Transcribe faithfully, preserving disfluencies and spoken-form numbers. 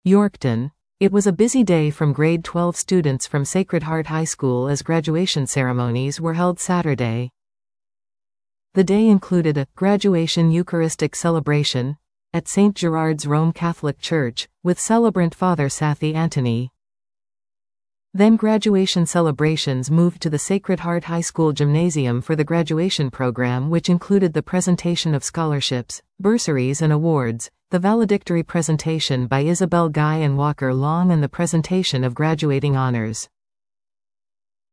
Yorkton. It was a busy day from grade twelve students from Sacred Heart High School as graduation ceremonies were held Saturday. The day included a graduation Eucharistic celebration at Saint Gerard's Rome Catholic Church, with celebrant Father Sathie Antony. Then graduation celebrations moved to the Sacred Heart High School Gymnasium for the graduation program, which included the presentation of scholarships, bursaries and awards, the valedictory presentation by Isabel Guy and Walker Long, and the presentation of graduating honors.